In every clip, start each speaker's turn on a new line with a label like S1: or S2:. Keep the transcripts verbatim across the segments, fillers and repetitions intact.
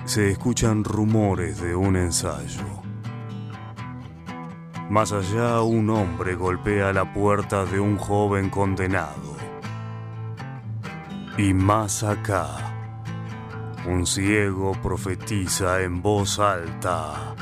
S1: se escuchan rumores de un ensayo. Más allá, un hombre golpea la puerta de un joven condenado. Y más acá, un ciego profetiza en voz alta: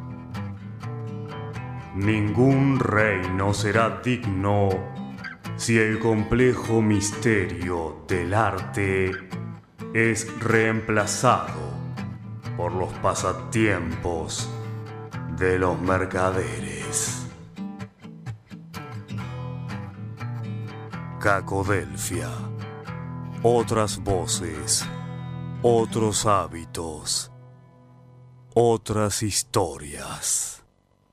S1: ningún reino será digno si el complejo misterio del arte es reemplazado por los pasatiempos de los mercaderes. Cacodelfia. Otras voces, otros hábitos, otras historias.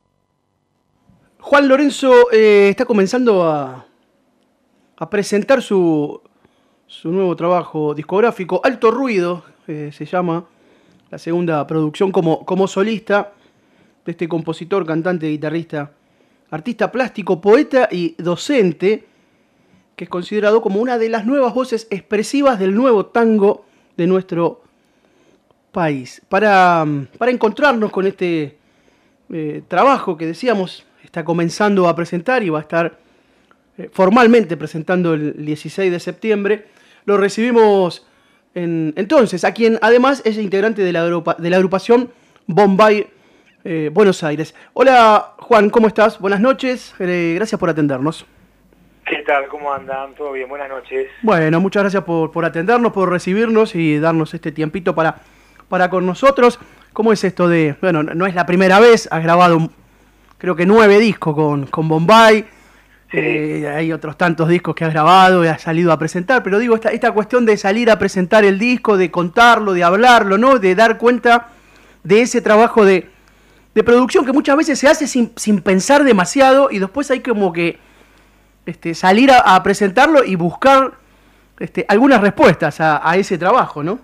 S2: Juan Lorenzo eh, está comenzando a, a presentar su, su nuevo trabajo discográfico, Alto Ruido, eh, se llama, la segunda producción como, como solista de este compositor, cantante, guitarrista, artista plástico, poeta y docente, que es considerado como una de las nuevas voces expresivas del nuevo tango de nuestro país. Para, para encontrarnos con este eh, trabajo que decíamos, está comenzando a presentar y va a estar eh, formalmente presentando el dieciséis de septiembre, lo recibimos en, entonces, a quien además es integrante de la, agrupa, de la agrupación Bombay eh, Buenos Aires. Hola Juan, ¿cómo estás? Buenas noches, eh, gracias por atendernos.
S3: ¿Qué tal? ¿Cómo andan? ¿Todo bien? Buenas noches.
S2: Bueno, muchas gracias por, por atendernos, por recibirnos y darnos este tiempito para, para con nosotros. ¿Cómo es esto de...? Bueno, no es la primera vez, has grabado creo que nueve discos con, con Bombay. Sí. Eh, hay otros tantos discos que has grabado y has salido a presentar, pero digo, esta, esta cuestión de salir a presentar el disco, de contarlo, de hablarlo, ¿no? De dar cuenta de ese trabajo de, de producción que muchas veces se hace sin, sin pensar demasiado y después hay como que... Este, salir a, a presentarlo y buscar este, algunas respuestas a, a ese trabajo, ¿no?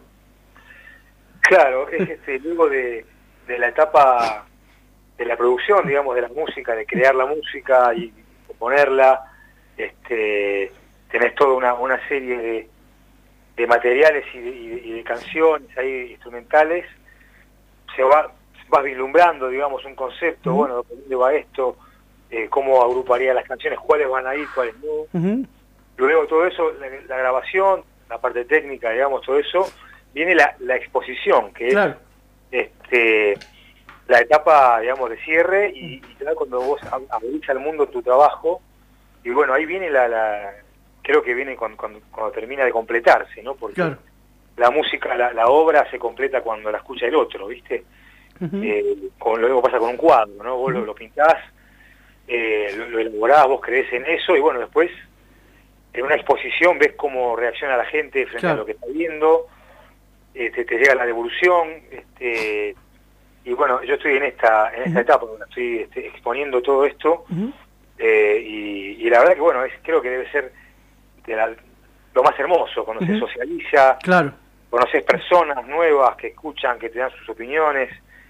S3: Claro, es este, luego de, de la etapa de la producción, digamos, de la música, de crear la música y componerla, este, tenés toda una, una serie de, de materiales y de, y, de, y de canciones ahí instrumentales, se va vas vislumbrando, digamos, un concepto, uh-huh. Bueno, ¿dónde va esto? Eh, cómo agruparía las canciones, cuáles van a ir, cuáles no. Uh-huh. Luego todo eso, la, la grabación, la parte técnica, digamos, todo eso, viene la, la exposición, que claro. es este, la etapa, digamos, de cierre y, y claro, cuando vos abrís al mundo tu trabajo, y bueno, ahí viene la, la creo que viene cuando, cuando, cuando termina de completarse, ¿no? Porque claro. la música, la, la obra se completa cuando la escucha el otro, ¿viste? Uh-huh. Eh, como lo mismo pasa con un cuadro, ¿no? Vos uh-huh. lo, lo pintás, Eh, lo, lo elaborás, vos creés en eso y bueno, después en una exposición ves cómo reacciona la gente frente claro. a lo que está viendo, este, te llega la devolución, este, y bueno, yo estoy en esta en esta uh-huh. etapa donde estoy este, exponiendo todo esto uh-huh. eh, y, y la verdad que bueno, es, creo que debe ser de la, lo más hermoso cuando uh-huh. se socializa,
S2: claro.
S3: conoces personas nuevas que escuchan, que te dan sus opiniones,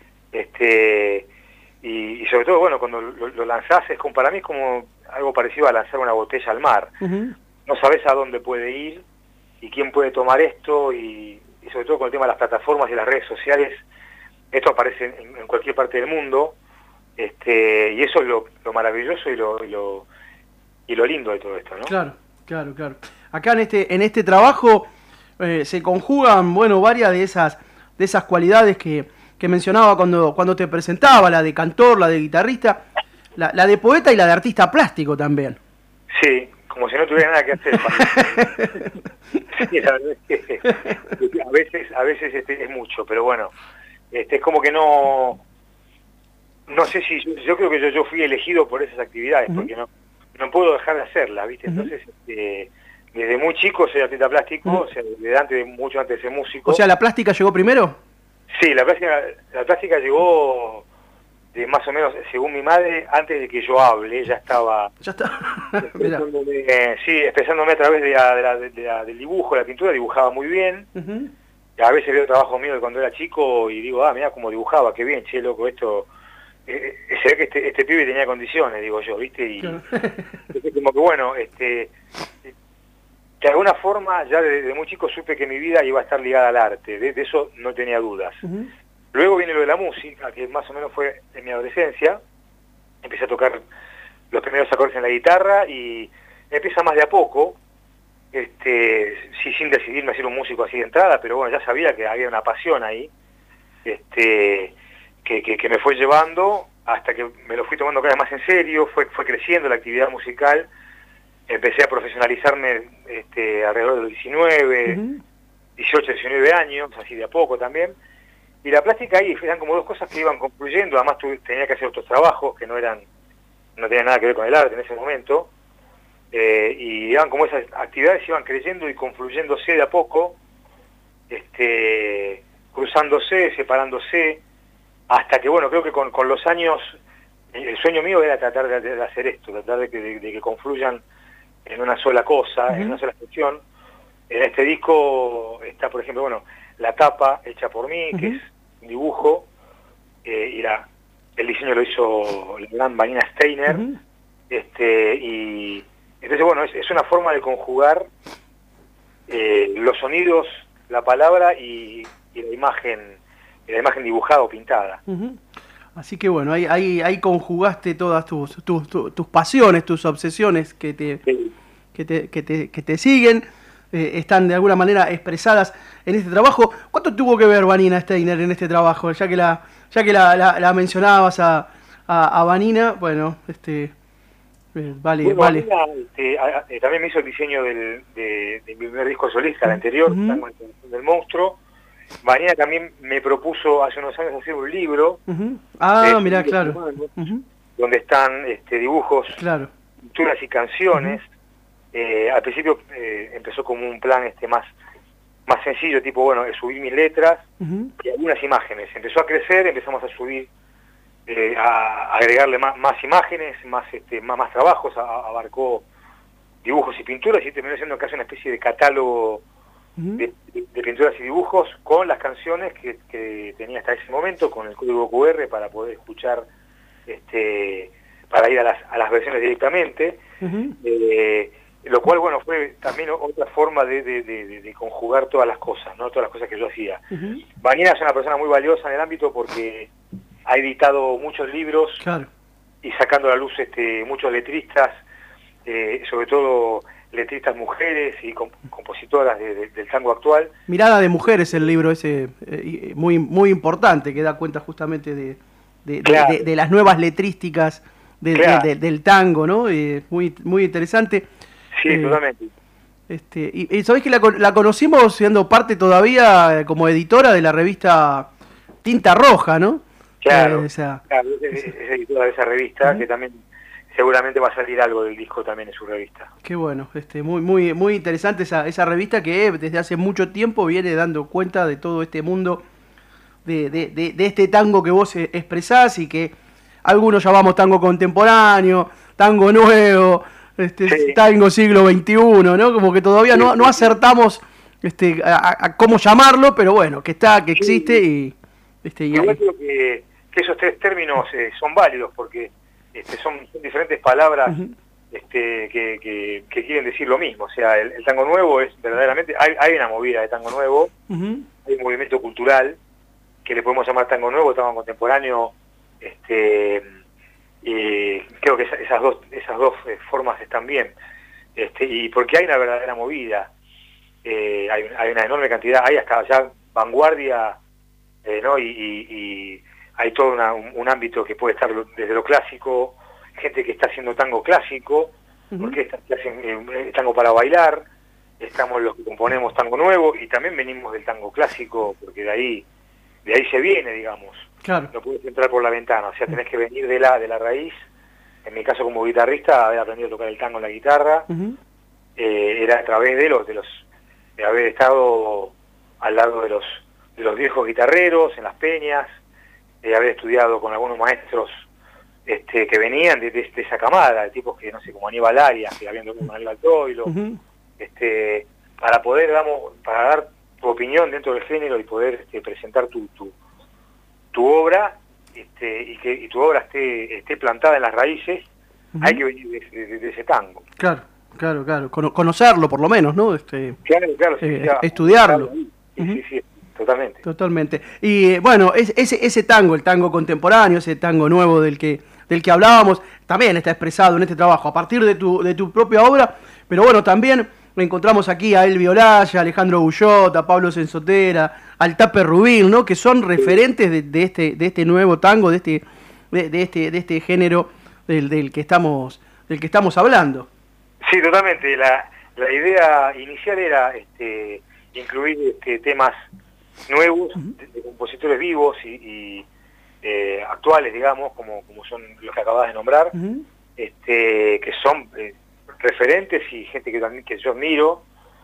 S3: este Y, y sobre todo, bueno, cuando lo, lo lanzás, es como, para mí es como algo parecido a lanzar una botella al mar. Uh-huh. No sabés a dónde puede ir y quién puede tomar esto y, y sobre todo con el tema de las plataformas y las redes sociales, esto aparece en, en cualquier parte del mundo, este y eso es lo, lo maravilloso y lo, y lo y lo lindo de todo esto, ¿no?
S2: Claro, claro, claro. Acá en este en este trabajo eh, se conjugan, bueno, varias de esas de esas cualidades que que mencionaba cuando, cuando te presentaba, la de cantor, la de guitarrista, la, la de poeta y la de artista plástico también.
S3: Sí, como si no tuviera nada que hacer. Sí, la verdad es que a veces, a veces este, es mucho, pero bueno, este, es como que no, no sé si, yo, yo creo que yo, yo fui elegido por esas actividades, uh-huh. porque no, no puedo dejar de hacerlas, ¿viste? Uh-huh. Entonces, este, desde muy chico soy artista plástico, uh-huh. o sea, desde antes, mucho antes de ser músico.
S2: O sea, ¿la plástica llegó primero?
S3: Sí, la plástica, la plástica llegó de más o menos, según mi madre, antes de que yo hable, ya estaba
S2: ya está.
S3: expresándome, sí, expresándome a través de la, de la, de la, del dibujo, la pintura, dibujaba muy bien. Uh-huh. Y a veces veo trabajo mío de cuando era chico y digo, ah, mirá cómo dibujaba, qué bien, che, loco, esto, eh, eh, se ve que este, este pibe tenía condiciones, digo yo, ¿viste? Y claro. Entonces, como que bueno, este, que de alguna forma ya desde muy chico supe que mi vida iba a estar ligada al arte, de, de eso no tenía dudas. Uh-huh. Luego viene lo de la música, que más o menos fue en mi adolescencia. Empecé a tocar los primeros acordes en la guitarra y empieza más de a poco, este, sí, sin decidirme a ser un músico así de entrada, pero bueno, ya sabía que había una pasión ahí, este, que, que, que me fue llevando hasta que me lo fui tomando cada vez más en serio, fue, fue creciendo la actividad musical, empecé a profesionalizarme este, alrededor de los diecinueve, uh-huh. dieciocho, diecinueve años, así de a poco también, y la plástica ahí eran como dos cosas que iban concluyendo, además tuve, tenía que hacer otros trabajos que no eran, no tenían nada que ver con el arte en ese momento, eh, y eran como esas actividades iban creciendo y confluyéndose de a poco, este, cruzándose, separándose, hasta que bueno, creo que con, con los años, el sueño mío era tratar de, de hacer esto, tratar de que, de, de que confluyan en una sola cosa, uh-huh. en una sola sección. En este disco está, por ejemplo, bueno, la tapa hecha por mí, uh-huh. que es un dibujo, eh, y la, el diseño lo hizo la gran Vanina Steiner, uh-huh. este, y entonces bueno, es, es una forma de conjugar eh, los sonidos, la palabra y, y la imagen, la imagen dibujada o pintada.
S2: Uh-huh. Así que bueno, ahí, ahí, ahí conjugaste todas tus, tus, tus, tus pasiones, tus obsesiones que te, sí. que te, que te, que te siguen, eh, están de alguna manera expresadas en este trabajo. ¿Cuánto tuvo que ver Vanina Steiner en este trabajo? Ya que la, ya que la, la, la mencionabas a, a, a Vanina, bueno, este, eh, vale,
S3: bueno,
S2: vale.
S3: Vanina, este, a, a, también me hizo el diseño del, de, de mi primer disco solista, el anterior, uh-huh. del Monstruo. Vanina también me propuso hace unos años hacer un libro.
S2: Uh-huh. Ah, eh, mirá, claro.
S3: Humano, uh-huh. Donde están este, dibujos,
S2: claro.
S3: pinturas y canciones. Uh-huh. eh, al principio eh, empezó como un plan este más más sencillo, tipo, bueno, subir mis letras uh-huh. y algunas imágenes. Empezó a crecer, empezamos a subir, eh, a, a agregarle más, más imágenes, más, este, más, más trabajos, a, a, abarcó dibujos y pinturas y terminó siendo casi una especie de catálogo De, de, de pinturas y dibujos con las canciones que, que tenía hasta ese momento, con el código cu erre para poder escuchar, este, para ir a las, a las versiones directamente, uh-huh. eh, lo cual bueno fue también otra forma de, de, de, de conjugar todas las cosas, no todas las cosas que yo hacía. Uh-huh. Vanina es una persona muy valiosa en el ámbito porque ha editado muchos libros, claro. y sacando a la luz este, muchos letristas, eh, sobre todo letristas mujeres y comp compositoras de, de, del tango actual.
S2: Mirada de mujeres, el libro ese eh, muy muy importante, que da cuenta justamente de, de, claro. de, de, de las nuevas letrísticas de, claro. de, de, del tango, ¿no? Eh, muy muy interesante.
S3: Sí, eh, totalmente.
S2: Este, y, y sabés que la, la conocimos siendo parte todavía eh, como editora de la revista Tinta Roja, ¿no?
S3: Claro,
S2: eh, esa,
S3: claro es, es editora de esa revista, uh-huh. que también seguramente va a salir algo del disco también en su revista.
S2: Qué bueno, este, muy muy muy interesante esa, esa revista que desde hace mucho tiempo viene dando cuenta de todo este mundo, de, de, de, de este tango que vos expresás y que algunos llamamos tango contemporáneo, tango nuevo, este, sí. tango siglo veintiuno, ¿no? Como que todavía sí, no, no acertamos este, a, a cómo llamarlo, pero bueno, que está, que existe sí. y... Este, y
S3: Yo creo que, que esos tres términos eh, son válidos porque Este, son, son diferentes palabras uh-huh. este, que, que, que quieren decir lo mismo. O sea, el, el tango nuevo es verdaderamente... Hay, hay una movida de tango nuevo, uh-huh. hay un movimiento cultural que le podemos llamar tango nuevo, tango contemporáneo. Este, y creo que esa, esas dos, esas dos eh, formas están bien. Este, y porque hay una verdadera movida. Eh, hay, hay una enorme cantidad, hay hasta ya vanguardia, eh, ¿no? Y... y, y hay todo una, un, un ámbito que puede estar desde lo clásico, gente que está haciendo tango clásico, uh-huh. orquestas que hacen eh, tango para bailar, estamos los que componemos tango nuevo y también venimos del tango clásico, porque de ahí de ahí se viene, digamos.
S2: Claro.
S3: No puedes entrar por la ventana, o sea, tenés que venir de la de la raíz. En mi caso como guitarrista, haber aprendido a tocar el tango en la guitarra, uh-huh. eh, era a través de los de los de haber estado al lado de los de los viejos guitarreros en las peñas, de haber estudiado con algunos maestros este, que venían de, de, de esa camada, de tipos que, no sé, como Aníbal Arias, que habían tocado con Aníbal Troilo, uh-huh. este, para poder, damos, para dar tu opinión dentro del género y poder este, presentar tu, tu, tu obra, este, y que y tu obra esté, esté plantada en las raíces, uh-huh. hay que venir de, de, de ese tango.
S2: Claro, Claro, claro. Cono conocerlo por lo menos, ¿no? Este,
S3: claro, claro.
S2: Eh,
S3: sí, ya,
S2: estudiarlo.
S3: Sí,
S2: Uh-huh.
S3: sí, sí, totalmente.
S2: Totalmente. Y eh, bueno, es, ese, ese tango, el tango contemporáneo, ese tango nuevo del que, del que hablábamos, también está expresado en este trabajo, a partir de tu, de tu propia obra, pero bueno, también encontramos aquí a Elvi Olaya, a Alejandro Bullot, a Pablo Sensotera, al Tape Rubín, ¿no? Que son referentes de, de, este, de este nuevo tango, de este, de, de este, de este género del, del, que estamos, del que estamos hablando.
S3: Sí, totalmente. La, la idea inicial era este, incluir este, temas nuevos, uh-huh. de, de compositores vivos y, y eh, actuales, digamos, como, como son los que acabas de nombrar, uh-huh. este, que son eh, referentes y gente que también que yo admiro.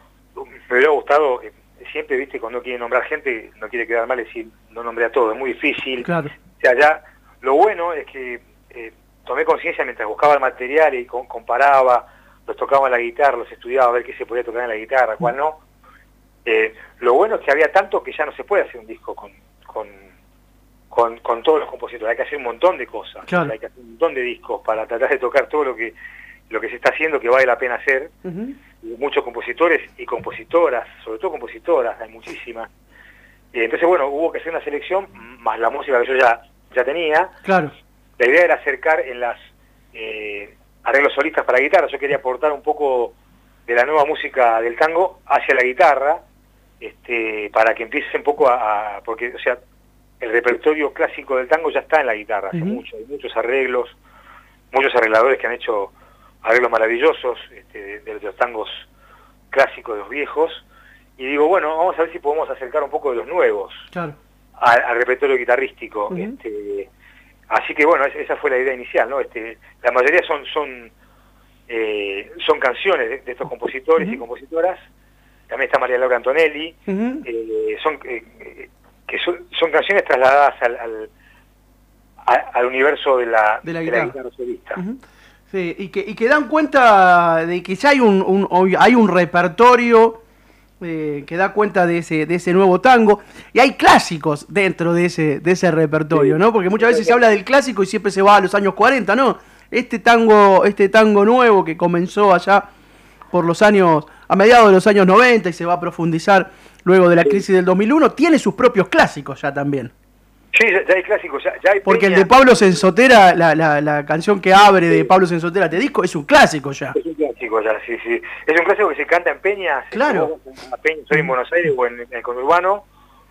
S3: Me hubiera gustado, eh, siempre, viste, cuando uno quiere nombrar gente, no quiere quedar mal decir, no nombré a todo, es muy difícil.
S2: Claro.
S3: O sea, ya, lo bueno es que eh, tomé conciencia mientras buscaba el material y con, comparaba, los tocaba en la guitarra, los estudiaba a ver qué se podía tocar en la guitarra, cuál no. Eh, lo bueno es que había tanto que ya no se puede hacer un disco con, con, con, con todos los compositores, hay que hacer un montón de cosas,
S2: claro.
S3: hay que hacer un montón de discos para tratar de tocar todo lo que lo que se está haciendo, que vale la pena hacer. Uh-huh. Muchos compositores y compositoras, sobre todo compositoras, hay muchísimas. Eh, entonces, bueno, hubo que hacer una selección, más la música que yo ya, ya tenía.
S2: Claro.
S3: La idea era acercar en las eh, arreglos solistas para guitarra. Yo quería aportar un poco de la nueva música del tango hacia la guitarra, este, para que empiece un poco a, a... Porque, o sea, el repertorio clásico del tango ya está en la guitarra, hace uh-huh. mucho, hay muchos arreglos, muchos arregladores que han hecho arreglos maravillosos este, de, de los tangos clásicos, de los viejos, y digo, bueno, vamos a ver si podemos acercar un poco de los nuevos
S2: claro.
S3: al, al repertorio guitarrístico. Uh-huh. este, así que bueno, esa fue la idea inicial, ¿no? Este, la mayoría son son eh, son canciones de, de estos compositores uh-huh. y compositoras. También está María Laura Antonelli, uh-huh. eh, son eh, que son, son canciones trasladadas al, al, a, al universo de la,
S2: de la
S3: de
S2: guitarra,
S3: la guitarra solista.
S2: Uh-huh. Sí, y que, y que dan cuenta de que ya hay un, un, hay un repertorio eh, que da cuenta de ese, de ese nuevo tango, y hay clásicos dentro de ese, de ese repertorio, ¿no? Porque muchas veces se habla del clásico y siempre se va a los años cuarenta, ¿no? Este tango, este tango nuevo que comenzó allá por los años, a mediados de los años noventa y se va a profundizar luego de la crisis del dos mil uno, tiene sus propios clásicos ya también.
S3: Sí, ya, ya hay clásicos, ya, ya hay
S2: porque
S3: peña.
S2: El de Pablo Sensotera, la, la, la canción que abre de Pablo Sensotera este disco, es un clásico ya.
S3: Es un clásico ya, sí, sí. Es un clásico que se canta en peñas.
S2: Claro.
S3: En peña, soy en Buenos Aires o en, en el conurbano,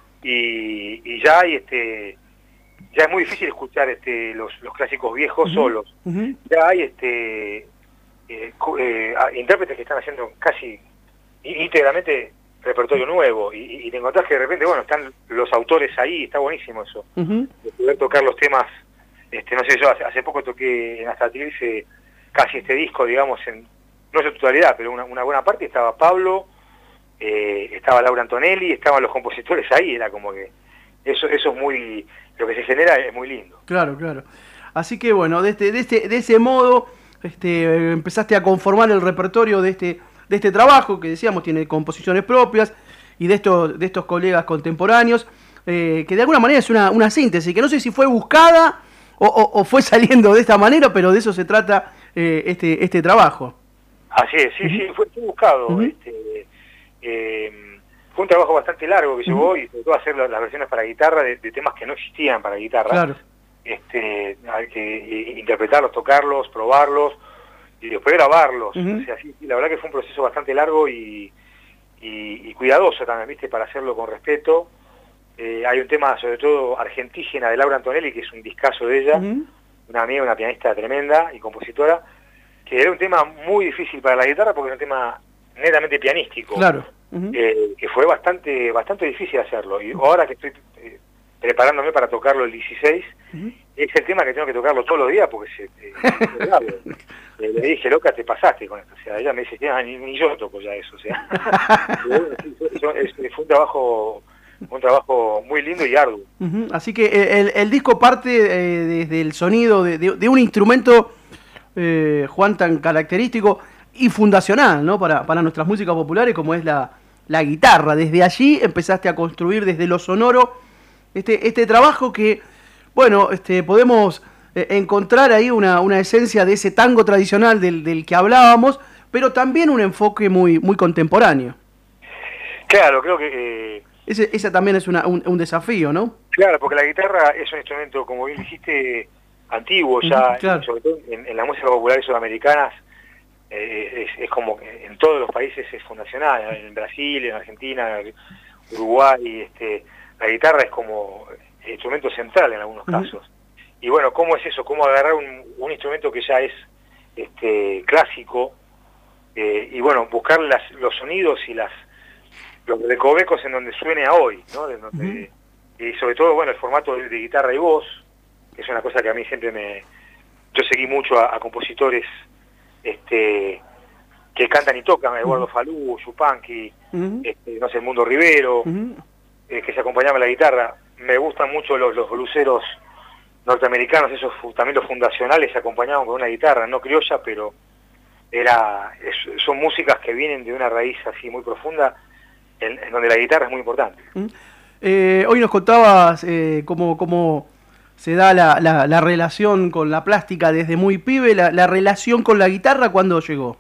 S3: y, y ya hay este, ya es muy difícil escuchar este los, los clásicos viejos uh-huh. solos. Uh-huh. Ya hay este eh, eh, intérpretes que están haciendo casi íntegramente repertorio nuevo, y, y te encontrás que de repente, bueno, están los autores ahí, está buenísimo eso, uh-huh. de poder tocar los temas. Este, no sé, yo hace, hace poco toqué en Astatil casi este disco, digamos, en no en su totalidad, pero una, una buena parte estaba Pablo, eh, estaba Laura Antonelli, estaban los compositores ahí, era como que eso eso es muy, lo que se genera es muy lindo.
S2: Claro, claro. Así que bueno, de este, de este, de ese modo, este, empezaste a conformar el repertorio de este de este trabajo, que decíamos tiene composiciones propias, y de estos, de estos colegas contemporáneos, eh, que de alguna manera es una, una síntesis, que no sé si fue buscada o, o, o fue saliendo de esta manera, pero de eso se trata eh, este, este trabajo.
S3: Así es, sí, uh-huh. sí, fue, fue buscado. Uh-huh. este, eh, fue un trabajo bastante largo que llevó, uh-huh. y sobre todo hacer las, las versiones para guitarra de, de temas que no existían para guitarra.
S2: Claro.
S3: Este, hay que interpretarlos, tocarlos, probarlos, y después grabarlos. Uh-huh. O sea, sí, sí, la verdad que fue un proceso bastante largo y, y, y cuidadoso también, ¿viste? Para hacerlo con respeto. Eh, hay un tema, sobre todo, Argentígena, de Laura Antonelli, que es un discazo de ella, uh-huh. una amiga, una pianista tremenda y compositora, que era un tema muy difícil para la guitarra porque era un tema netamente pianístico.
S2: Claro. Uh-huh.
S3: eh, que fue bastante bastante difícil hacerlo. Y ahora que estoy eh, preparándome para tocarlo el dieciséis, uh-huh. es el tema que tengo que tocarlo todos los días porque se, eh, es grave. Le dije, loca, te pasaste con esto. O sea, ella me dice, ah, ni, ni yo toco ya eso. O sea, bueno, eso, eso, fue un trabajo, un trabajo muy lindo y arduo.
S2: Uh-huh. Así que el, el disco parte eh, desde el sonido de, de, de un instrumento, eh, Juan, tan característico y fundacional, ¿no? Para, para nuestras músicas populares, como es la, la guitarra. Desde allí empezaste a construir desde lo sonoro este, este trabajo que, bueno, este, podemos encontrar ahí una, una esencia de ese tango tradicional del, del que hablábamos, pero también un enfoque muy, muy contemporáneo.
S3: Claro, creo que... Eh,
S2: Ese, ese también es una, un, un desafío, ¿no?
S3: Claro, porque la guitarra es un instrumento, como bien dijiste, antiguo ya,
S2: claro.
S3: sobre todo en, en la música popular sudamericanas, eh, es, es como en todos los países es fundacional, en Brasil, en Argentina, Uruguay, este, la guitarra es como el instrumento central en algunos uh-huh. casos. Y bueno, ¿cómo es eso? ¿Cómo agarrar un, un instrumento que ya es este, clásico eh, y bueno, buscar las, los sonidos y las los recovecos en donde suene a hoy, ¿no? De donde, uh-huh. Y sobre todo, bueno, el formato de, de guitarra y voz, que es una cosa que a mí siempre me... Yo seguí mucho a, a compositores este, que cantan y tocan, Eduardo uh-huh. Falú, Yupanqui, uh-huh. este, no sé, el Mundo Rivero, uh-huh. eh, que se acompañaban la guitarra. Me gustan mucho los, los bluseros norteamericanos, esos también los fundacionales se acompañaban con una guitarra, no criolla, pero era es, son músicas que vienen de una raíz así muy profunda, en, en donde la guitarra es muy importante.
S2: Uh-huh. Eh, hoy nos contabas eh, cómo, cómo se da la, la, la relación con la plástica desde muy pibe, la, la relación con la guitarra, ¿cuándo llegó?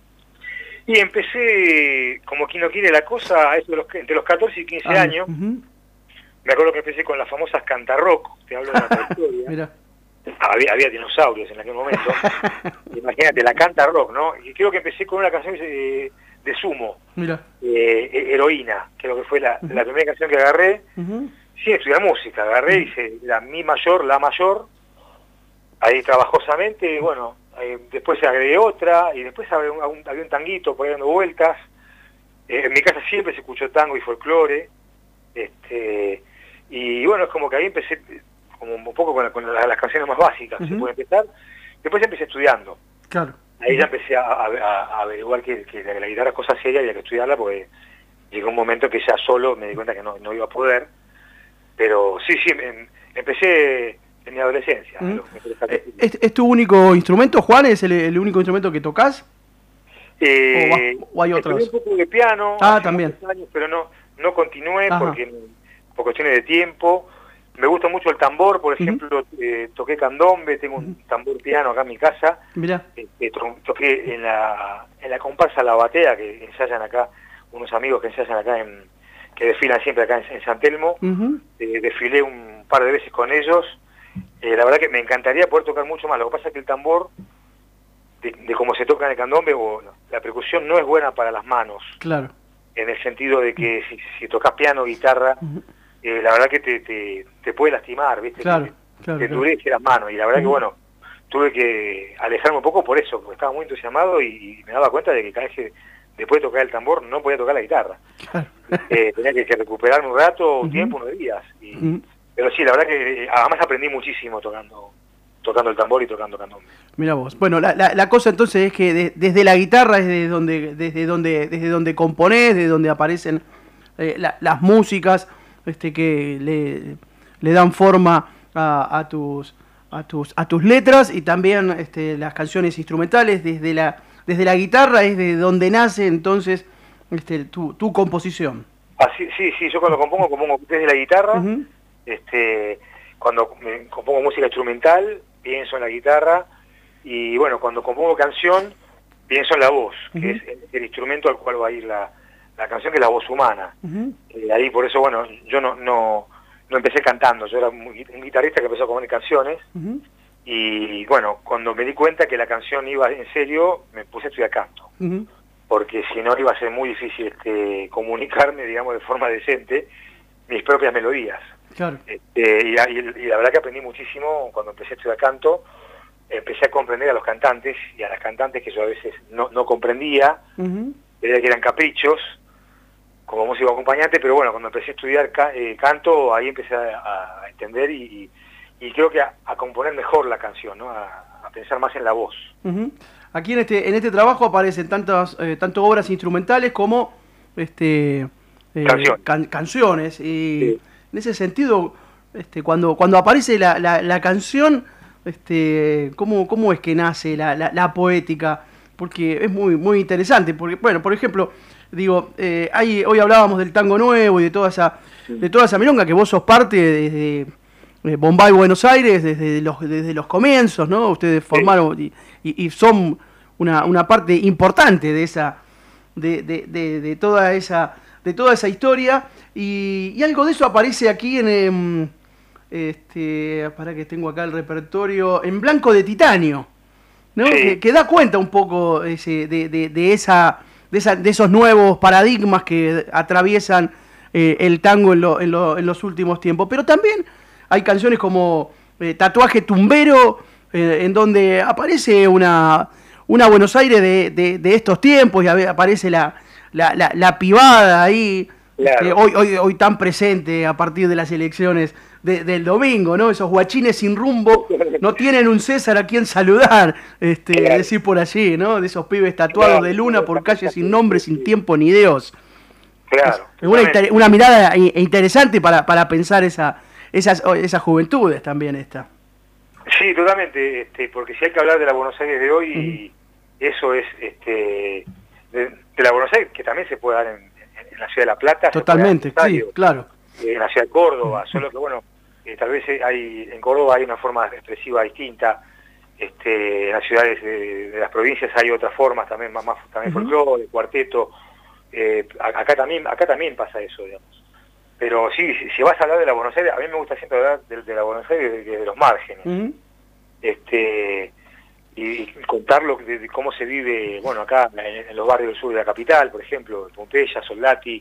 S3: Y empecé, como quien no quiere la cosa, a eso de los, entre los catorce y quince ah, años. Uh-huh. Me acuerdo que empecé con las famosas cantarrock, te hablo de la historia. había, había dinosaurios en aquel momento. Imagínate, la cantarrock, ¿no? Y creo que empecé con una canción de, de Sumo,
S2: Mira.
S3: Eh, Heroína, creo que fue la, uh-huh. la primera canción que agarré. Uh-huh. Sí, estudiar música, agarré, uh-huh. hice la mi mayor, la mayor, ahí trabajosamente, y bueno, eh, después agregué otra, y después había un, había un tanguito por ahí dando vueltas. Eh, en mi casa siempre se escuchó tango y folclore, este, y bueno, es como que ahí empecé como un poco con, la, con las, las canciones más básicas, uh-huh. se puede empezar. Después empecé estudiando.
S2: Claro.
S3: Ahí uh-huh. ya empecé a, a, a averiguar que, que la, la guitarra es cosa seria, había que estudiarla, porque llegó un momento que ya solo me di cuenta que no, no iba a poder. Pero sí, sí, em, empecé en mi adolescencia.
S2: Uh-huh. ¿Es, ¿Es tu único instrumento, Juan? ¿Es el, el único instrumento que tocas?
S3: Eh,
S2: ¿O, o hay otros?
S3: Estudié un poco de piano
S2: ah,
S3: hace
S2: también.
S3: años, pero no, no continué porque por cuestiones de tiempo. Me gusta mucho el tambor, por ejemplo, uh-huh. eh, toqué candombe, tengo un tambor piano acá en mi casa.
S2: Mirá.
S3: Eh, eh, toqué en la, en la comparsa La Batea, que ensayan acá, unos amigos que ensayan acá, en, que desfilan siempre acá en, en San Telmo. Uh-huh. eh, desfilé un par de veces con ellos. Eh, la verdad que me encantaría poder tocar mucho más. Lo que pasa es que el tambor, de, de cómo se toca en el candombe, o la percusión no es buena para las manos.
S2: Claro.
S3: En el sentido de que si, si tocas piano, guitarra... Uh-huh. Eh, la verdad que te, te, te puede lastimar, ¿viste?
S2: Claro,
S3: te,
S2: claro,
S3: te endurece
S2: claro.
S3: las manos, y la verdad uh-huh. que bueno, tuve que alejarme un poco por eso, porque estaba muy entusiasmado y, y me daba cuenta de que cada vez que después de tocar el tambor no podía tocar la guitarra. Claro. Eh, tenía que, que recuperarme un rato, un uh-huh. tiempo, unos días. Y, uh-huh. Pero sí, la verdad que además aprendí muchísimo tocando tocando el tambor y tocando candombe.
S2: Mira vos. Bueno, la, la, la cosa entonces es que de, desde la guitarra es desde donde desde donde desde donde componés, desde donde aparecen eh, la, las músicas este que le, le dan forma a, a tus a tus a tus letras, y también este, las canciones instrumentales desde la desde la guitarra es de donde nace entonces este tu, tu composición.
S3: Así, sí, sí, yo cuando compongo compongo desde la guitarra. Uh-huh. Este, cuando me compongo música instrumental pienso en la guitarra, y bueno, cuando compongo canción pienso en la voz, uh-huh. que es el, el instrumento al cual va a ir la la canción, que es la voz humana. Uh-huh. Eh, ahí por eso, bueno, yo no no no empecé cantando, yo era un, un guitarrista que empezó a componer canciones, uh-huh. y bueno, cuando me di cuenta que la canción iba en serio, me puse a estudiar canto, uh-huh. porque si no iba a ser muy difícil este, comunicarme, digamos, de forma decente, mis propias melodías.
S2: Claro.
S3: Este, y, y, y la verdad que aprendí muchísimo cuando empecé a estudiar canto. Empecé a comprender a los cantantes y a las cantantes que yo a veces no, no comprendía, uh-huh. creía que eran caprichos, como músico acompañante, pero bueno, cuando empecé a estudiar ca eh, canto, ahí empecé a, a entender y, y creo que a, a componer mejor la canción, ¿no? A, a pensar más en la voz.
S2: Uh-huh. Aquí en este en este trabajo aparecen tantas eh, tanto obras instrumentales como este eh,
S3: Canción.
S2: can canciones, y
S3: sí.
S2: en ese sentido, este cuando cuando aparece la, la, la canción, este cómo cómo es que nace la, la, la poética, porque es muy muy interesante, porque bueno, por ejemplo, digo, eh, hay, hoy hablábamos del tango nuevo y de toda esa de toda esa milonga que vos sos parte desde eh, Bombay, Buenos Aires, desde los desde los comienzos, ¿no? Ustedes formaron y, y, y son una, una parte importante de esa, de, de, de, de toda esa, de toda esa historia, y, y algo de eso aparece aquí en, en este, para que tengo acá el repertorio, en Blanco de Titanio, ¿no?
S3: Sí.
S2: Que, que da cuenta un poco ese, de, de, de esa, de esa, de esos nuevos paradigmas que atraviesan eh, el tango en, lo, en, lo, en los últimos tiempos, pero también hay canciones como eh, Tatuaje Tumbero, eh, en donde aparece una, una Buenos Aires de, de, de estos tiempos, y aparece la, la, la, la pibada ahí,
S3: Claro.
S2: eh, hoy, hoy, hoy tan presente a partir de las elecciones de, del domingo, ¿no? Esos guachines sin rumbo no tienen un César a quien saludar, este,
S3: Claro.
S2: decir por allí, ¿no? De esos pibes tatuados
S3: Claro.
S2: de luna por calles sin nombre, sin tiempo ni Dios.
S3: Claro.
S2: Es una, inter- una mirada i- interesante para, para pensar esa, esas, esas juventudes también esta.
S3: Sí, totalmente, este, porque si hay que hablar de la Buenos Aires de hoy, uh-huh. eso es este, de, de la Buenos Aires, que también se puede dar en, en, en la ciudad de La Plata.
S2: Totalmente, sí, claro.
S3: Eh, en la ciudad de Córdoba, uh-huh. solo que bueno, eh, tal vez hay en Córdoba hay una forma expresiva distinta, este, en las ciudades de, de las provincias hay otras formas también, más, más también uh-huh. folclore, cuarteto, eh, acá también acá también pasa eso, digamos. Pero sí, si, si vas a hablar de la Buenos Aires, a mí me gusta siempre hablar de, de la Buenos Aires de, de, de los márgenes. Uh-huh. Este, y, y contar lo, de, de cómo se vive, bueno, acá en, en los barrios del sur de la capital, por ejemplo, Pompeya, Soldati,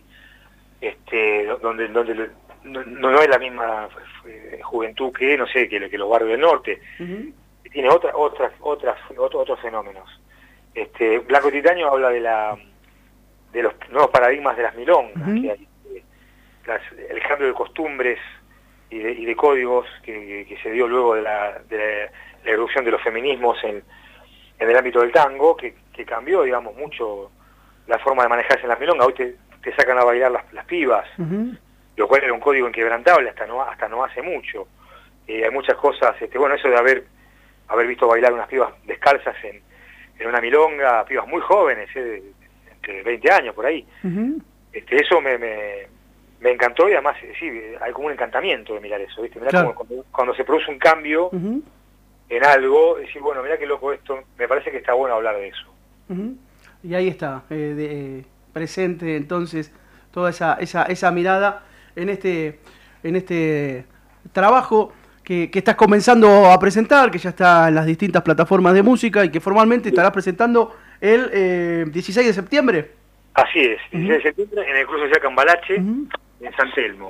S3: este, donde, donde no, no es la misma juventud que, no sé, que, que los barrios del norte. Uh-huh. Tiene otra, otras, otras, otros, otros fenómenos. Este, Blanco Titanio habla de la de los nuevos paradigmas de las milongas, uh-huh. que hay. Las, el cambio de costumbres y de, y de códigos que, que se dio luego de la, de la erupción de los feminismos en, en el ámbito del tango, que, que cambió, digamos, mucho la forma de manejarse en las milongas. Hoy te, te sacan a bailar las, las pibas, uh-huh. lo cual era un código inquebrantable hasta no hasta no hace mucho. Eh, hay muchas cosas, este, bueno, eso de haber haber visto bailar unas pibas descalzas en, en una milonga, pibas muy jóvenes, eh, entre veinte años por ahí. Uh-huh. Este, eso me... me Me encantó y además, sí, hay como un encantamiento de mirar eso, ¿viste? Mirá
S2: claro.
S3: como cuando, cuando se produce un cambio uh-huh. en algo, decir, bueno, mirá qué loco esto, me parece que está bueno hablar de eso.
S2: Uh-huh. Y ahí está, eh, de, eh, presente entonces toda esa, esa, esa mirada en este, en este trabajo que, que estás comenzando a presentar, que ya está en las distintas plataformas de música y que formalmente estarás presentando el eh, dieciséis de septiembre.
S3: Así es, dieciséis uh-huh. de septiembre en el Club Social Cambalache, uh-huh. en San Telmo.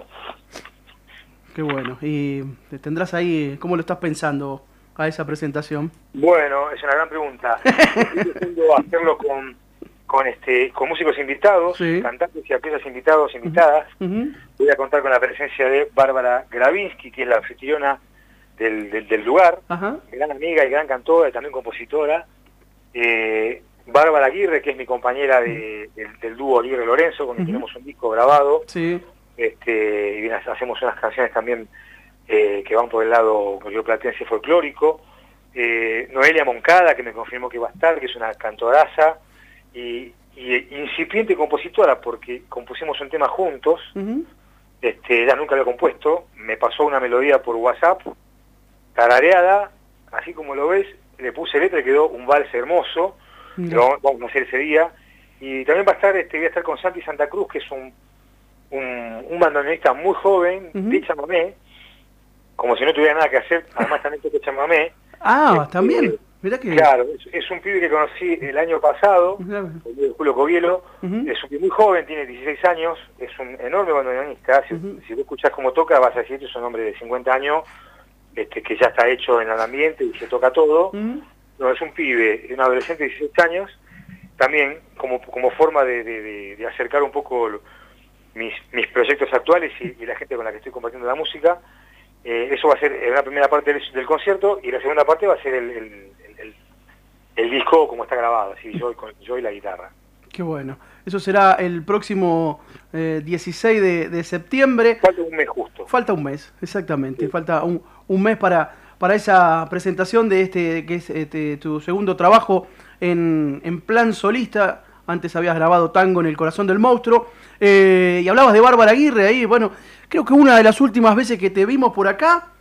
S2: Qué bueno. ¿Y tendrás ahí, cómo lo estás pensando a esa presentación?
S3: Bueno, es una gran pregunta. Estoy intentando hacerlo con, con, este, con músicos invitados, sí. cantantes y artistas invitados, invitadas. Uh-huh. Voy a contar con la presencia de Bárbara Gravinsky, que es la anfitriona del, del, del lugar, uh-huh. gran amiga y gran cantora y también compositora. Eh, Bárbara Aguirre, que es mi compañera de, de, del dúo Aguirre Lorenzo, con quien uh-huh. tenemos un disco grabado. Sí. Este, y hacemos unas canciones también eh, que van por el lado rioplatense folclórico. Eh, Noelia Moncada, que me confirmó que va a estar, que es una cantoraza y, y incipiente compositora, porque compusimos un tema juntos. Uh-huh. Este, ella nunca lo ha compuesto, me pasó una melodía por WhatsApp, tarareada, así como lo ves, le puse letra y quedó un vals hermoso. Lo vamos a hacer ese día. Y también va a estar, este, voy a estar con Santi Santa Cruz, que es un un, un bandoneonista muy joven, uh-huh. de chamamé, como si no tuviera nada que hacer, además también toca chamamé.
S2: Ah,
S3: este,
S2: también, mirá que...
S3: Claro, es, es un pibe que conocí el año pasado, uh-huh. el Julio Covielo, uh-huh. es un pibe muy joven, tiene dieciséis años, es un enorme bandoneonista, si, uh-huh. si vos escuchás cómo toca, vas a decir que es un hombre de cincuenta años, este, que ya está hecho en el ambiente y se toca todo. Uh-huh. No, es un pibe, un adolescente de dieciséis años, también como, como forma de, de, de, de acercar un poco lo, mis, mis proyectos actuales y, y la gente con la que estoy compartiendo la música. Eh, eso va a ser en la primera parte del, del concierto, y la segunda parte va a ser el, el, el, el, el disco como está grabado, así, yo, con, yo y la guitarra.
S2: Qué bueno. Eso será el próximo eh, dieciséis de, de septiembre.
S3: Falta un mes justo.
S2: Falta un mes, exactamente. Sí. Falta un, un mes para... para esa presentación de este que es este, tu segundo trabajo en, en plan solista. Antes habías grabado Tango en el Corazón del Monstruo, eh, y hablabas de Bárbara Aguirre ahí. Bueno, creo que una de las últimas veces que te vimos por acá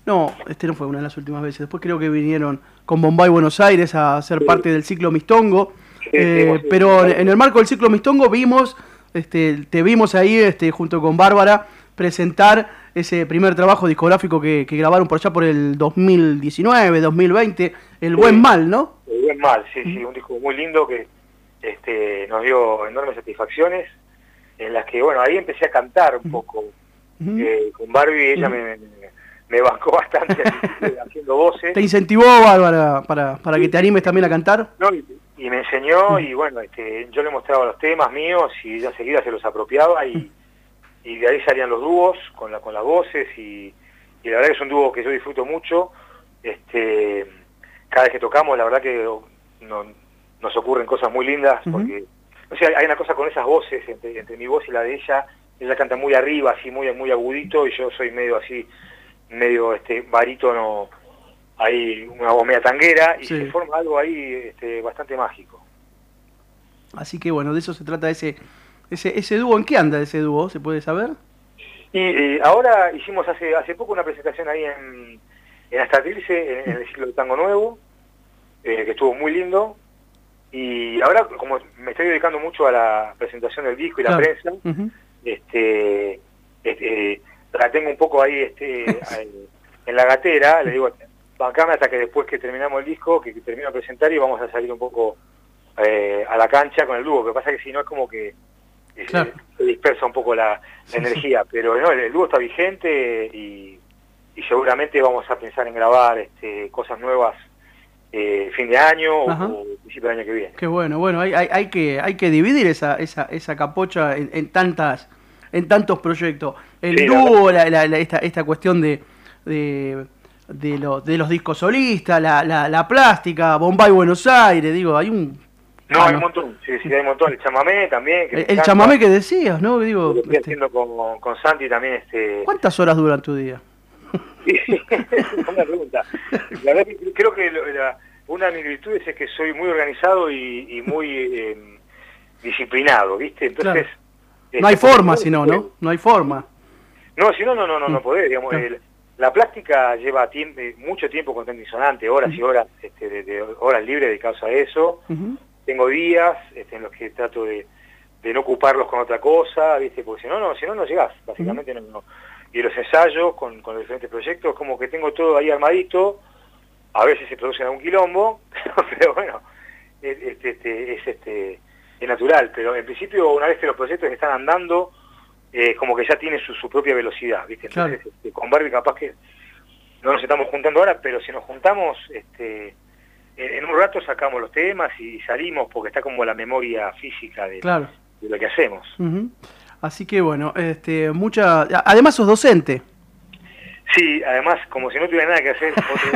S2: No, este no fue una de las últimas veces. Después creo que vinieron con Bombay Buenos Aires a ser sí. parte del ciclo Mistongo. Sí, eh, sí, pero sí. en el marco del ciclo Mistongo vimos, este, te vimos ahí este, junto con Bárbara presentar ese primer trabajo discográfico que, que grabaron por allá por el dos mil diecinueve, dos mil veinte, El sí. Buen Mal, ¿no?
S3: El Buen Mal, sí, sí, un disco muy lindo que este, nos dio enormes satisfacciones, en las que, bueno, ahí empecé a cantar un poco. Uh-huh. eh, con Barbie, ella uh-huh. me, me, me bancó bastante haciendo voces.
S2: ¿Te incentivó, Bárbara, para, para sí. que te animes también a cantar?
S3: No, y, y me enseñó, uh-huh. y bueno, este, yo le mostraba los temas míos y ella enseguida se los apropiaba y, uh-huh. y de ahí salían los dúos con, la, con las voces y, y la verdad que es un dúo que yo disfruto mucho. Este, cada vez que tocamos, la verdad que no, nos ocurren cosas muy lindas, uh-huh. porque o sea, hay una cosa con esas voces, entre, entre mi voz y la de ella, ella canta muy arriba, así muy muy agudito, y yo soy medio así, medio este barítono, hay una voz media tanguera, y sí. se forma algo ahí este, bastante mágico.
S2: Así que bueno, de eso se trata ese ese ese dúo. ¿En qué anda ese dúo? ¿Se puede saber?
S3: Y eh, ahora hicimos hace hace poco una presentación ahí en, en Astatrilce, en, en el ciclo de Tango Nuevo, eh, que estuvo muy lindo. Y ahora, como me estoy dedicando mucho a la presentación del disco y claro. la prensa, uh-huh. este, este, la tengo un poco ahí este, en la gatera, le digo, bancame hasta que después que terminamos el disco, que, que termino de presentar y vamos a salir un poco eh, a la cancha con el dúo, que pasa que si no es como que eh, claro. se dispersa un poco la, la sí, energía, sí. pero no, el, el dúo está vigente y, y seguramente vamos a pensar en grabar este, cosas nuevas Eh, fin de año o principio del año que viene.
S2: Qué bueno, bueno, hay, hay, hay que hay que dividir esa esa esa capocha en, en tantas en tantos proyectos. El sí, dúo, la, la, la, esta esta cuestión de de, de, lo, de los discos solistas, la, la, la plástica, Bombay Buenos Aires, digo, hay un
S3: No, ah, hay no. un montón, sí, sí, hay un montón. El chamamé también. Que
S2: el el chamamé que decías, ¿no? Digo,
S3: lo estoy
S2: este...
S3: haciendo con, con Santi también. Este...
S2: ¿Cuántas horas duran tu día?
S3: Una pregunta. La verdad que creo que la, una de mis virtudes es que soy muy organizado y, y muy eh, disciplinado, ¿viste? Entonces...
S2: Claro. No hay forma, si no, ¿no? No hay forma.
S3: No, si no, no, no, no, no podés, digamos. Claro. El, la plástica lleva tiempo, mucho tiempo con técnica disonante, horas uh-huh. y horas, este, de, de horas libres dedicadas a eso. Uh-huh. Tengo días este, en los que trato de, de no ocuparlos con otra cosa, ¿viste? Porque si no, no, si no, no llegás, básicamente uh-huh. no, no. Y los ensayos con, con los diferentes proyectos, como que tengo todo ahí armadito, a veces se producen algún quilombo, pero bueno, es, este, este, es, este, es natural, pero en principio una vez que los proyectos están andando, eh, como que ya tienen su, su propia velocidad, ¿viste? Entonces claro. este, con Barbie capaz que no nos estamos juntando ahora, pero si nos juntamos, este, en, en un rato sacamos los temas y salimos, porque está como la memoria física de, claro. de lo que hacemos.
S2: Uh-huh. Así que bueno, este, mucha, además sos docente.
S3: Sí, además, como si no tuviera nada que hacer,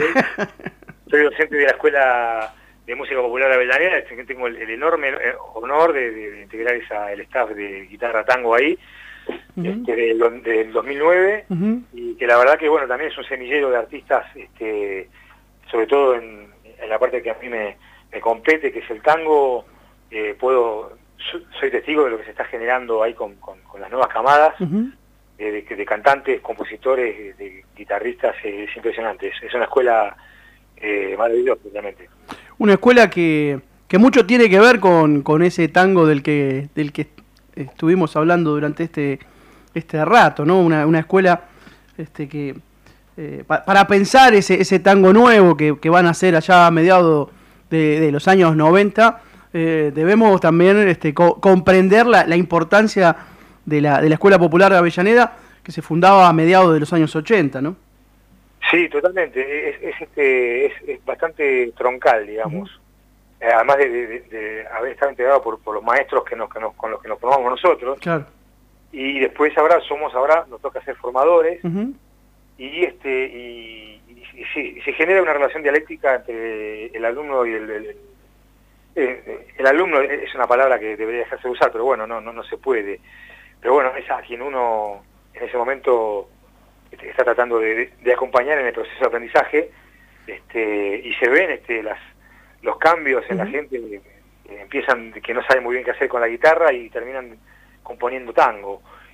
S3: soy docente de la Escuela de Música Popular Avellaneda, tengo el, el enorme honor de, de, de integrar esa, el staff de guitarra tango ahí, uh-huh. este, del, del dos mil nueve, uh-huh. y que la verdad que bueno, también es un semillero de artistas, este, sobre todo en, en la parte que a mí me, me compete, que es el tango. eh, puedo... soy testigo de lo que se está generando ahí con, con, con las nuevas camadas, uh-huh. de, de, de cantantes, compositores, de, de guitarristas, eh, es impresionante. Es, es una escuela eh, maravillosa, realmente.
S2: Una escuela que, que mucho tiene que ver con, con ese tango del que del que estuvimos hablando durante este este rato, ¿no? Una, una escuela este que eh, pa, para pensar ese, ese tango nuevo que, que van a hacer allá a mediados de, de los años noventa. Eh, debemos también este, co comprender la, la importancia de la, de la Escuela Popular de Avellaneda, que se fundaba a mediados de los años ochenta, ¿no?
S3: Sí, totalmente. Es, es, este, es, es bastante troncal, digamos. Uh-huh. eh, además de, de, de, de haber estado integrado por, por los maestros que nos, que nos, con los que nos formamos nosotros.
S2: Claro.
S3: Y después ahora somos, ahora nos toca ser formadores.
S2: Uh-huh.
S3: Y este y, y, y, sí, y se genera una relación dialéctica entre el alumno y el... el Eh, el alumno es una palabra que debería dejarse de usar, pero bueno, no no no se puede. Pero bueno, es a quien uno en ese momento está tratando de, de acompañar en el proceso de aprendizaje, este, y se ven este, las los cambios en uh-huh. la gente, que empiezan, que no saben muy bien qué hacer con la guitarra y terminan componiendo tango.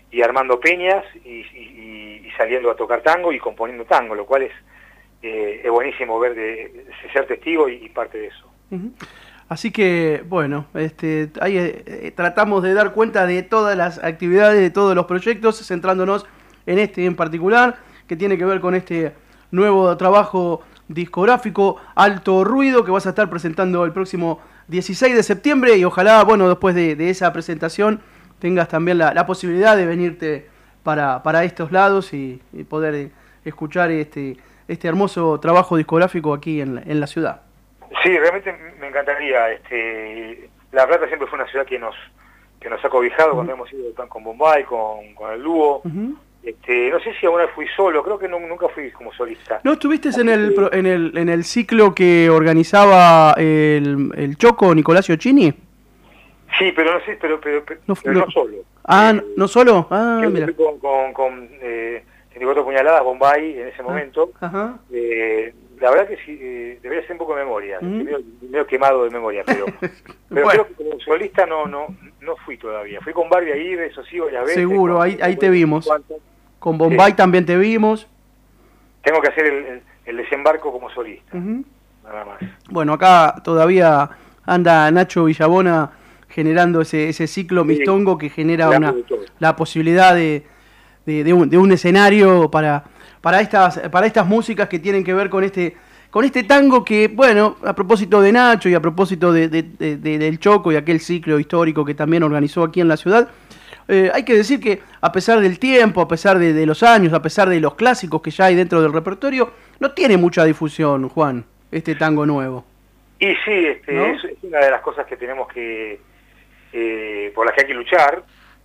S3: y armando peñas y, y, y saliendo a tocar tango y componiendo tango, lo cual es, eh, es buenísimo ver de, de ser testigo y, y parte de eso.
S2: Uh-huh. Así que, bueno, este, ahí eh, tratamos de dar cuenta de todas las actividades, de todos los proyectos, centrándonos en este en particular, que tiene que ver con este nuevo trabajo discográfico Alto Ruido, que vas a estar presentando el próximo dieciséis de septiembre, y ojalá, bueno, después de, de esa presentación tengas también la, la posibilidad de venirte para, para estos lados y, y poder escuchar este, este hermoso trabajo discográfico aquí en, en la ciudad.
S3: Sí, realmente me encantaría. Este, La Plata siempre fue una ciudad que nos que nos ha cobijado uh-huh. cuando hemos ido con Bombay, con, con el dúo. Uh-huh. Este, no sé si alguna vez fui solo, creo que no, nunca fui como solista.
S2: ¿No estuviste en el, que... en el en el ciclo que organizaba el, el Choco Nicolás Chini?
S3: Sí, pero no sé, pero, pero, pero,
S2: no,
S3: pero
S2: no,
S3: no solo.
S2: Ah,
S3: eh,
S2: ¿no solo? Ah,
S3: mira. Fui con, con, con eh, treinta y cuatro puñaladas, Bombay, en ese momento.
S2: Ah, ajá.
S3: Eh, la verdad que sí, eh, debería ser un poco de memoria, mm. medio, medio quemado de memoria, pero, pero bueno. Creo que como solista no no no fui todavía. Fui con Barbie ahí, eso sí, varias veces.
S2: Seguro,
S3: con,
S2: ahí, ahí te vimos.
S3: Cuánto.
S2: Con Bombay sí. También te vimos.
S3: Tengo que hacer el, el, el desembarco como solista,
S2: uh-huh.
S3: nada más.
S2: Bueno, acá todavía anda Nacho Villabona generando ese, ese ciclo sí. mistongo que genera una, la posibilidad de, de, de, un, de un escenario para... Para estas, para estas músicas que tienen que ver con este, con este tango que, bueno, a propósito de Nacho y a propósito de, de, de, de, del Choco y aquel ciclo histórico que también organizó aquí en la ciudad, eh, hay que decir que a pesar del tiempo, a pesar de, de los años, a pesar de los clásicos que ya hay dentro del repertorio, no tiene mucha difusión, Juan, este tango nuevo.
S3: Y sí, este, ¿no? es, es una de las cosas que tenemos que, eh, por las que hay que luchar.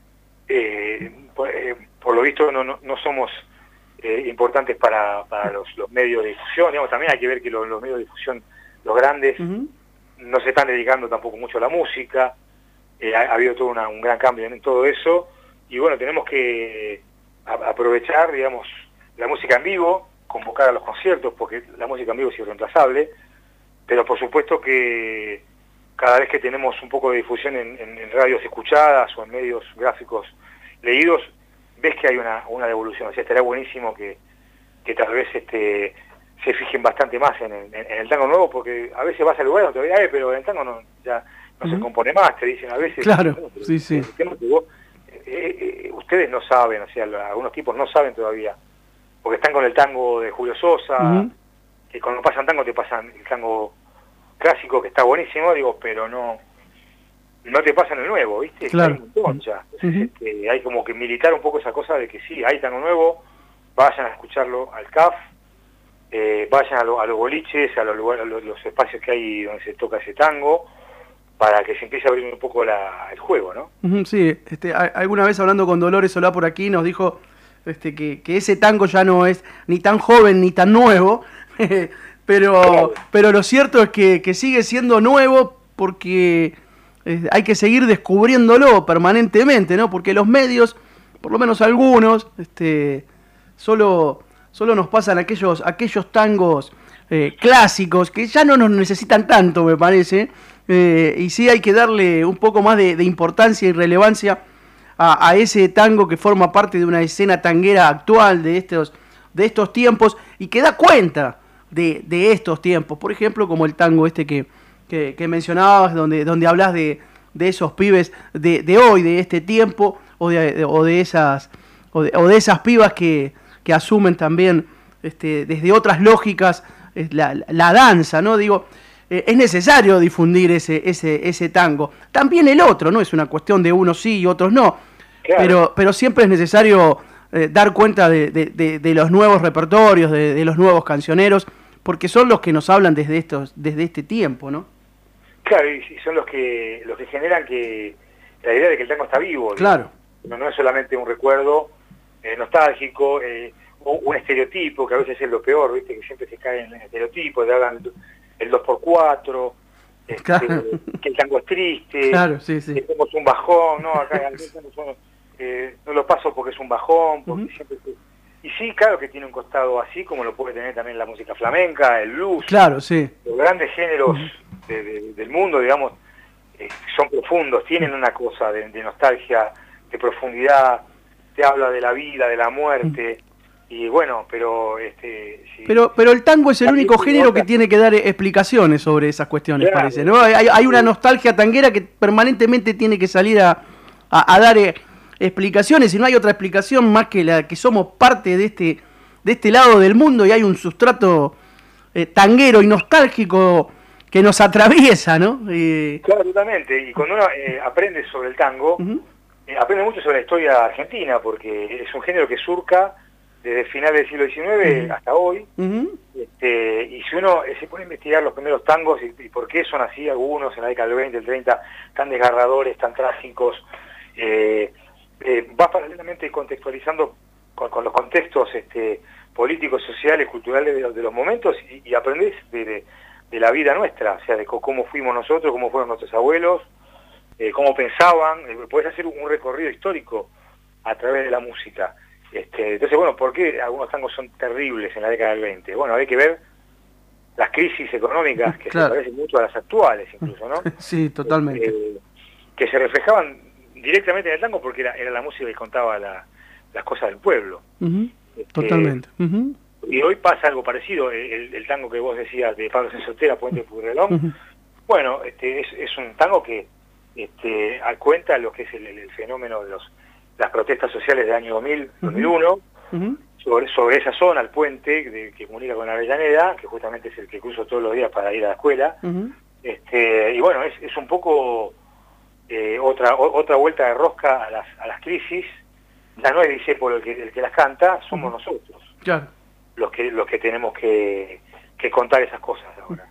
S3: Eh, por, eh, por lo visto no, no, no somos... Eh, importantes para, para los, los medios de difusión, digamos, también hay que ver que los, los medios de difusión, los grandes, uh-huh. no se están dedicando tampoco mucho a la música, eh, ha, ha habido todo una, un gran cambio en todo eso, y bueno, tenemos que a, aprovechar, digamos, la música en vivo, convocar a los conciertos, porque la música en vivo es irreemplazable, pero por supuesto que cada vez que tenemos un poco de difusión en, en, en radios escuchadas o en medios gráficos leídos, ves que hay una, una devolución. O sea, estaría buenísimo que, que tal vez este, se fijen bastante más en el, en el tango nuevo, porque a veces vas al lugar donde te dice, pero el tango no, ya no uh-huh. se compone más, te dicen a veces.
S2: Claro,
S3: bueno,
S2: sí, sí.
S3: El tema que vos, eh, eh, ustedes no saben, o sea, algunos tipos no saben todavía, porque están con el tango de Julio Sosa, uh-huh. que cuando pasan tango te pasan el tango clásico, que está buenísimo, digo, pero no... no te pasan el nuevo, ¿viste?
S2: Claro.
S3: Hay un montón ya. Entonces,
S2: uh-huh.
S3: este, hay como que militar un poco esa cosa de que sí, hay tango nuevo, vayan a escucharlo al C A F, eh, vayan a, lo, a los boliches, a, los, lugares, a los, los espacios que hay donde se toca ese tango, para que se empiece a abrir un poco la, el juego, ¿no?
S2: Uh-huh, sí, este, a, alguna vez hablando con Dolores Solá por aquí nos dijo este, que, que ese tango ya no es ni tan joven ni tan nuevo, pero, claro. pero lo cierto es que, que sigue siendo nuevo porque... hay que seguir descubriéndolo permanentemente, ¿no? Porque los medios, por lo menos algunos, este, solo, solo nos pasan aquellos, aquellos tangos eh, clásicos que ya no nos necesitan tanto, me parece, eh, y sí hay que darle un poco más de, de importancia y relevancia a, a ese tango que forma parte de una escena tanguera actual de estos, de estos tiempos y que da cuenta de, de estos tiempos. Por ejemplo, como el tango este que... Que, que mencionabas, donde, donde hablas de, de esos pibes de, de hoy, de este tiempo, o de, de, o de esas o de, o de esas pibas que, que asumen también este, desde otras lógicas la, la danza, ¿no? Digo, eh, es necesario difundir ese, ese, ese tango. También el otro, ¿no? Es una cuestión de unos sí y otros no. Claro. Pero, pero siempre es necesario eh, dar cuenta de, de, de, de los nuevos repertorios, de, de los nuevos cancioneros, porque son los que nos hablan desde estos, desde este tiempo, ¿no?
S3: Claro, y son los que los que generan que la idea de que el tango está vivo.
S2: Claro.
S3: No, no es solamente un recuerdo eh, nostálgico, eh, o un estereotipo, que a veces es lo peor, ¿viste? Que siempre se cae en el estereotipo, te hagan el dos por cuatro, este, claro. que el tango es triste,
S2: claro, sí, sí.
S3: que somos un bajón, ¿no? Acá no, eh, no lo paso porque es un bajón, porque uh-huh. siempre... Y sí, claro que tiene un costado así, como lo puede tener también la música flamenca, el blues.
S2: Claro, sí.
S3: Los grandes géneros uh-huh. de, de, del mundo, digamos, eh, son profundos, tienen una cosa de, de nostalgia, de profundidad, te habla de la vida, de la muerte, y bueno, pero... este si,
S2: pero pero el tango es el único género que tiene que dar explicaciones sobre esas cuestiones, claro, parece, ¿no? Hay, hay una nostalgia tanguera que permanentemente tiene que salir a, a, a dar eh, explicaciones, y no hay otra explicación más que la que somos parte de este, de este lado del mundo, y hay un sustrato eh, tanguero y nostálgico que nos atraviesa, ¿no? Eh...
S3: Claro, totalmente, y cuando uno eh, aprende sobre el tango, uh-huh. eh, aprende mucho sobre la historia argentina, porque es un género que surca desde finales del siglo diecinueve uh-huh. hasta hoy, uh-huh. este, y si uno eh, se pone a investigar los primeros tangos y, y por qué son así algunos en la década del veinte, del treinta, tan desgarradores, tan trágicos, eh, eh, va paralelamente contextualizando con, con los contextos este, políticos, sociales, culturales de, de los momentos, y, y aprendés de, de, de la vida nuestra, o sea, de cómo fuimos nosotros, cómo fueron nuestros abuelos, eh, cómo pensaban, eh, podés hacer un, un recorrido histórico a través de la música. Este, entonces, bueno, ¿por qué algunos tangos son terribles en la década del veinte? Bueno, hay que ver las crisis económicas que claro. se parecen mucho a las actuales, incluso, ¿no?
S2: Sí, totalmente.
S3: Este, que se reflejaban directamente en el tango porque era, era la música que contaba la, las cosas del pueblo.
S2: Uh-huh. este, totalmente. Uh-huh.
S3: Y hoy pasa algo parecido, el, el tango que vos decías de Pablo Sensotera, Puente Pueyrredón. Uh-huh. Bueno, este, es, es un tango que este, cuenta lo que es el, el fenómeno de los las protestas sociales del año dos mil, uh-huh. dos mil uno, uh-huh. sobre, sobre esa zona, el puente de, que comunica con Avellaneda, que justamente es el que cruzo todos los días para ir a la escuela. Uh-huh. este, y bueno, es, es un poco eh, otra o, otra vuelta de rosca a las, a las crisis. Ya no es Discépolo el que, el que las canta, somos uh-huh. nosotros
S2: claro.
S3: los que los que tenemos que, que contar esas cosas ahora.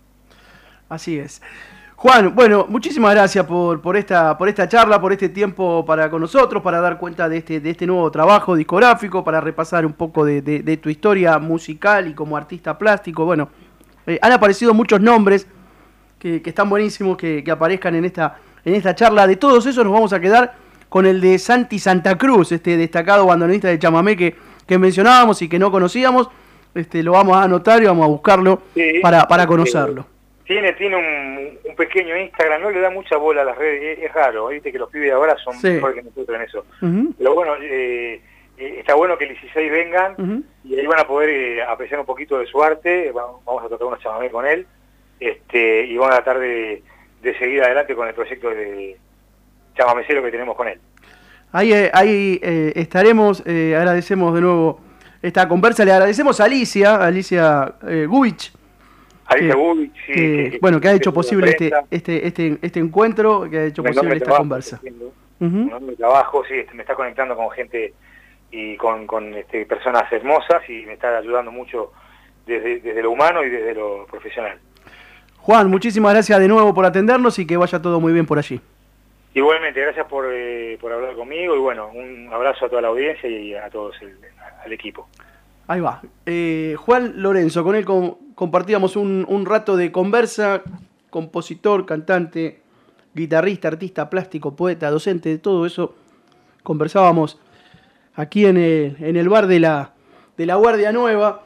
S2: Así es. Juan, bueno, muchísimas gracias por, por esta por esta charla, por este tiempo para con nosotros, para dar cuenta de este de este nuevo trabajo discográfico, para repasar un poco de, de, de tu historia musical y como artista plástico. Bueno, eh, han aparecido muchos nombres que, que están buenísimos que, que aparezcan en esta en esta charla. De todos esos nos vamos a quedar con el de Santi Santa Cruz, este destacado bandoneonista de chamamé que, que mencionábamos y que no conocíamos. Este, lo vamos a anotar y vamos a buscarlo sí, para, para conocerlo.
S3: Sí. Tiene, tiene un, un pequeño Instagram, no le da mucha bola a las redes, es, es raro, viste que los pibes de ahora son sí. mejores que nosotros en eso. Uh-huh. Pero bueno, eh, eh, está bueno que el dieciséis vengan uh-huh. y ahí van a poder eh, apreciar un poquito de su arte, vamos, vamos a tocar unos chamamé con él, este, y van a tratar de, de seguir adelante con el proyecto de chamamecero que tenemos con él.
S2: Ahí, eh, ahí eh, estaremos, eh, agradecemos de nuevo esta conversa, le agradecemos a Alicia, Alicia eh, Gubich,
S3: Que, Gubich, sí,
S2: que, que, bueno, que ha hecho posible este, este este este encuentro, que ha hecho posible esta conversa.
S3: Uh-huh. Un enorme trabajo, sí, me está conectando con gente y con, con este, personas hermosas y me está ayudando mucho desde, desde lo humano y desde lo profesional.
S2: Juan, muchísimas gracias de nuevo por atendernos y que vaya todo muy bien por allí.
S3: Igualmente, gracias por, eh, por hablar conmigo y bueno, un abrazo a toda la audiencia y a todos el, al equipo.
S2: Ahí va. Eh, Juan Lorenzo, con él com compartíamos un, un rato de conversa, compositor, cantante, guitarrista, artista, plástico, poeta, docente, de todo eso. Conversábamos aquí en el, en el bar de la, de la Guardia Nueva,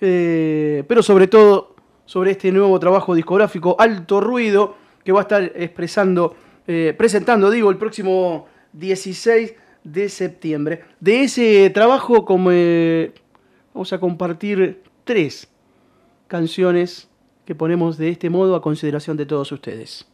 S2: eh, pero sobre todo sobre este nuevo trabajo discográfico, Alto Ruido, que va a estar expresando, eh, presentando, digo, el próximo dieciséis de septiembre. De ese trabajo, como... Eh, vamos a compartir tres canciones que ponemos de este modo a consideración de todos ustedes.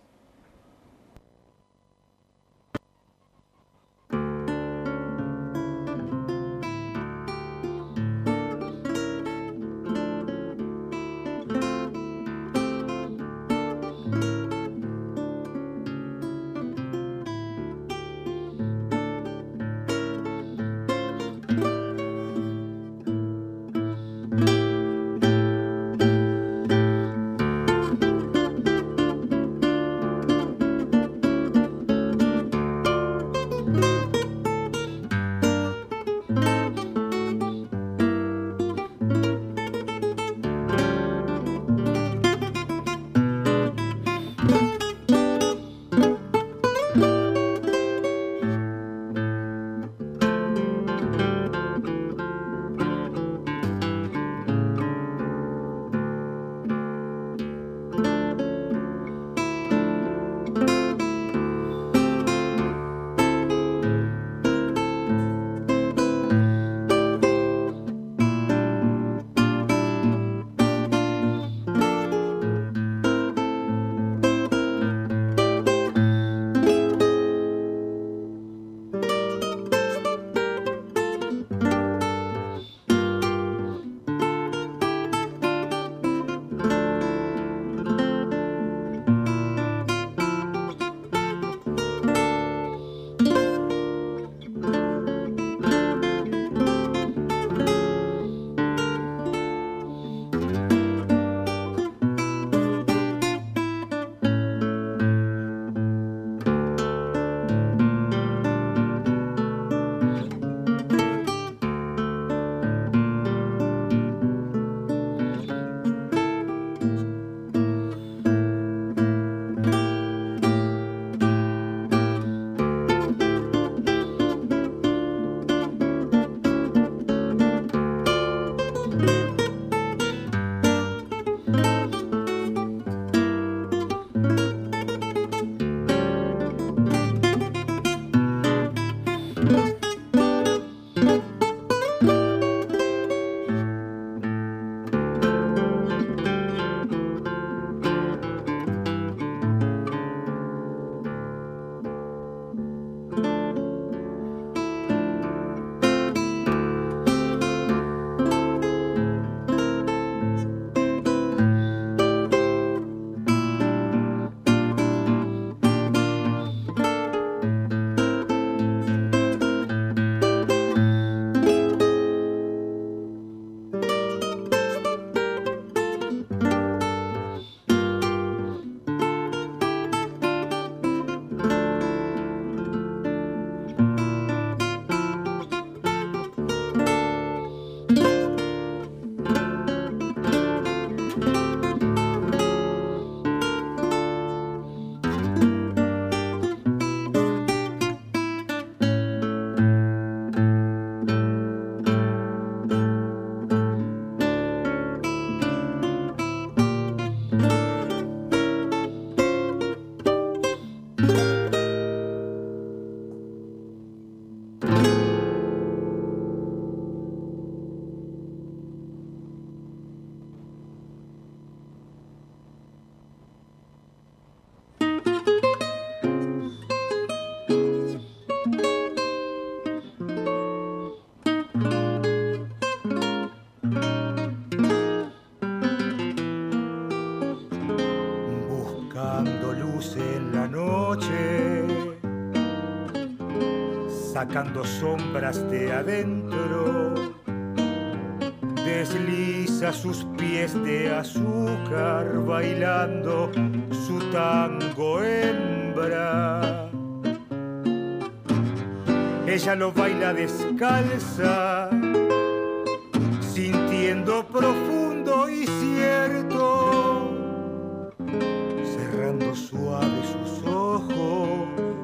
S4: sacando sombras de adentro. Desliza sus pies de azúcar bailando su tango hembra. Ella lo baila descalza, sintiendo profundo y cierto, cerrando suave sus ojos,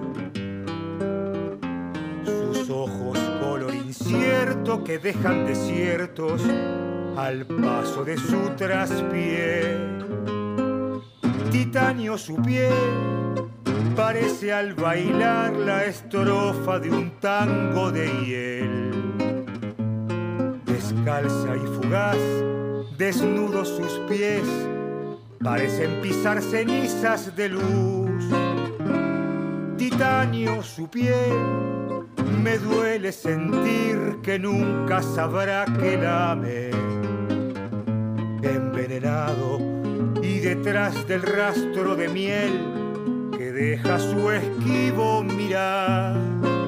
S4: sus ojos color incierto que dejan desiertos al paso de su traspié. Titanio su piel parece al bailar la estrofa de un tango de hiel. Descalza y fugaz, desnudos sus pies, parecen pisar cenizas de luz. Titanio su piel, me duele sentir que nunca sabrá que la amé. Envenenado y detrás del rastro de miel que deja su esquivo mirar,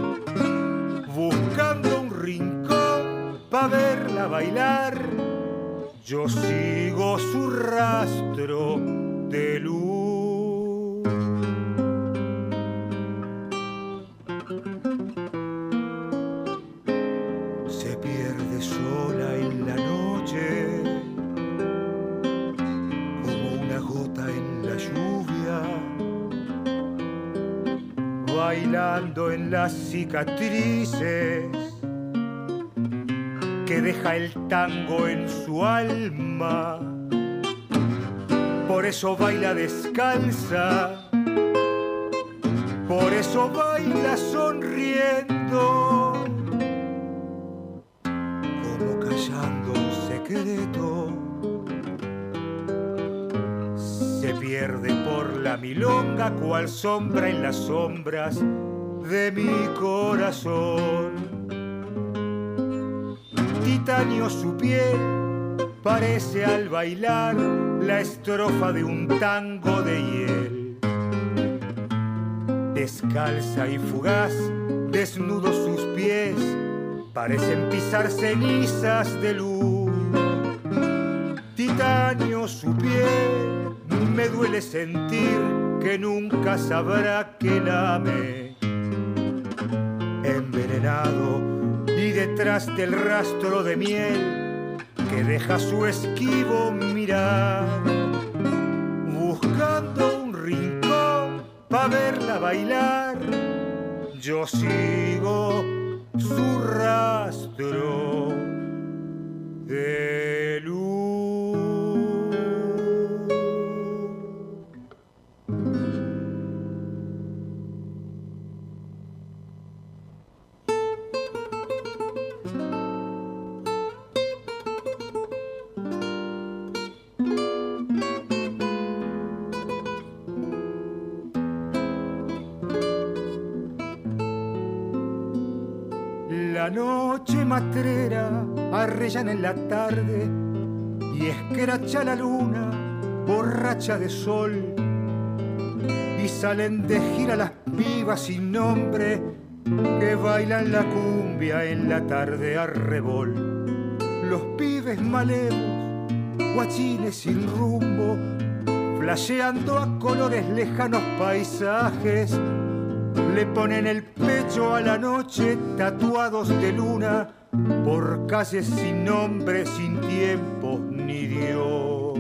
S4: buscando un rincón pa' verla bailar, yo sigo su rastro de luz. Se pierde sola en la noche, como una gota en la lluvia, bailando en las cicatrices que deja el tango en su alma. Por eso baila descalza, por eso baila sonriendo, como callando un secreto. Se pierde por la milonga cual sombra en las sombras de mi corazón. Titanio su piel parece al bailar la estrofa de un tango de hiel. Descalza y fugaz, desnudos sus pies, parecen pisar cenizas de luz. Titanio su piel, me duele sentir que nunca sabrá que la amé. Envenenado y detrás del rastro de miel que deja su esquivo mirar, buscando un rincón pa' verla bailar, yo sigo su rastro de luz. La noche matrera arrellan en la tarde y escracha la luna borracha de sol, y salen de gira las pibas sin nombre que bailan la cumbia en la tarde a rebol. Los pibes malevos, guachines sin rumbo, flasheando a colores lejanos paisajes, le ponen el pecho a la noche tatuados de luna por calles sin nombre, sin tiempo ni Dios.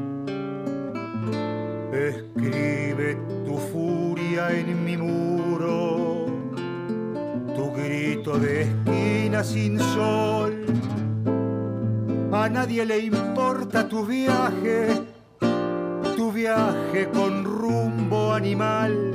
S4: Escribe tu furia en mi muro, tu grito de esquina sin sol. A nadie le importa tu viaje, tu viaje con rumbo animal.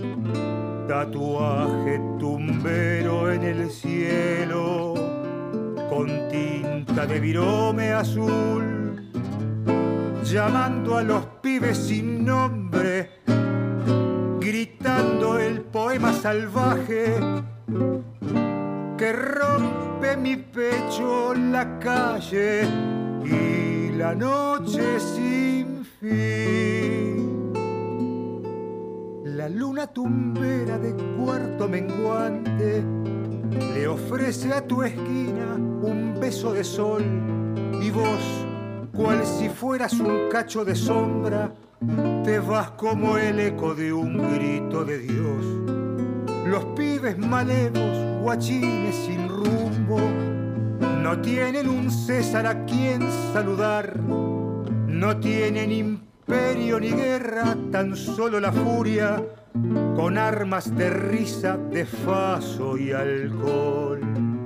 S4: Tatuaje tumbero en el cielo, con tinta de virome azul, llamando a los pibes sin nombre, gritando el poema salvaje que rompe mi pecho la calle y la noche sin fin. La luna tumbera de cuarto menguante le ofrece a tu esquina un beso de sol y vos, cual si fueras un cacho de sombra, te vas como el eco de un grito de Dios. Los pibes malevos, guachines sin rumbo, no tienen un César a quien saludar, no tienen imperio ni guerra, tan solo la furia, con armas de risa, desfaso y alcohol.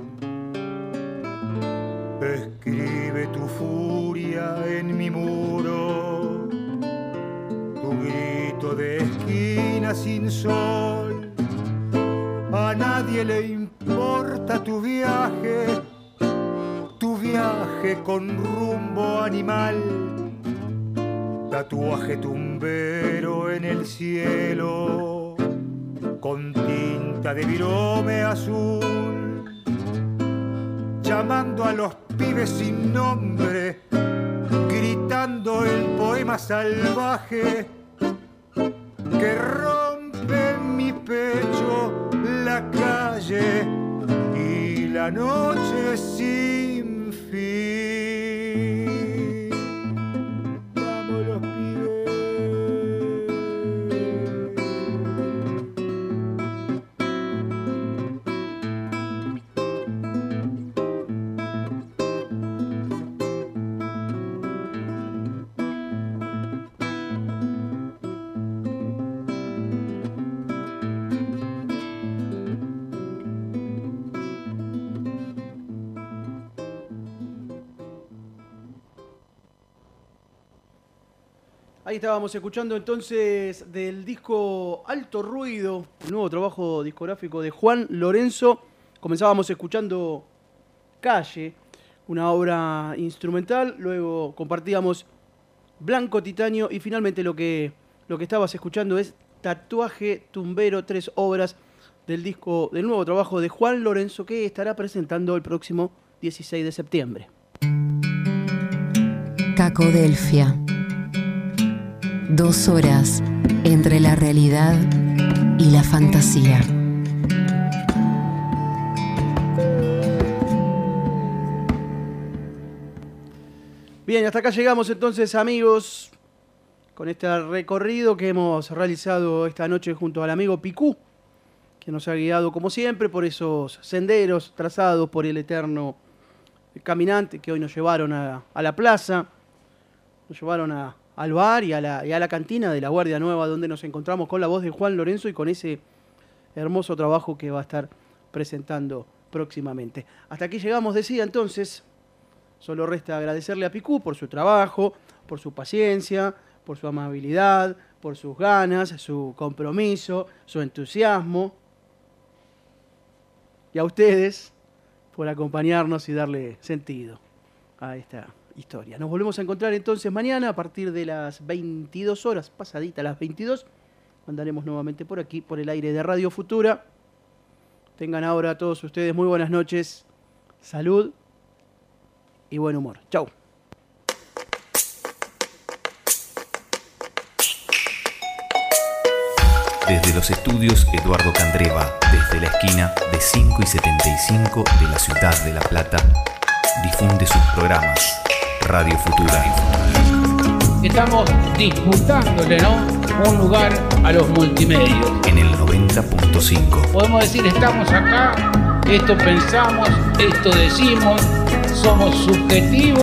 S4: Escribe tu furia en mi muro, tu grito de esquina sin sol. A nadie le importa tu viaje, tu viaje con rumbo animal. Tatuaje tumbero en el cielo, con tinta de virome azul, llamando a los pibes sin nombre, gritando el poema salvaje que rompe en mi pecho la calle y la noche sin fin. Vamos los pibes.
S2: Ahí estábamos escuchando entonces del disco Alto Ruido, el nuevo trabajo discográfico de Juan Lorenzo. Comenzábamos escuchando Calle, una obra instrumental, luego compartíamos Blanco Titanio y finalmente lo que, lo que estabas escuchando es Tatuaje Tumbero, tres obras del disco, del nuevo trabajo de Juan Lorenzo que estará presentando el próximo dieciséis de septiembre.
S5: Cacodelfia. Dos horas entre la realidad y la fantasía.
S2: Bien, hasta acá llegamos entonces, amigos, con este recorrido que hemos realizado esta noche junto al amigo Picú, que nos ha guiado como siempre por esos senderos trazados por el eterno caminante que hoy nos llevaron a, a la plaza, nos llevaron a al bar y a, la, y a la cantina de la Guardia Nueva, donde nos encontramos con la voz de Juan Lorenzo y con ese hermoso trabajo que va a estar presentando próximamente. Hasta aquí llegamos, decía entonces. Solo resta agradecerle a Picú por su trabajo, por su paciencia, por su amabilidad, por sus ganas, su compromiso, su entusiasmo. Y a ustedes por acompañarnos y darle sentido a esta historia. Nos volvemos a encontrar entonces mañana a partir de las veintidós horas, pasadita las veintidós. Andaremos nuevamente por aquí, por el aire de Radio Futura. Tengan ahora todos ustedes muy buenas noches, salud y buen humor. Chau.
S6: Desde los estudios Eduardo Candreva, desde la esquina de cinco y setenta y cinco de la ciudad de La Plata, difunde sus programas. Radio Futura.
S7: Estamos disputándole, ¿no?, un lugar a los multimedios.
S6: En el noventa punto cinco.
S7: Podemos decir, estamos acá, esto pensamos, esto decimos, somos subjetivos.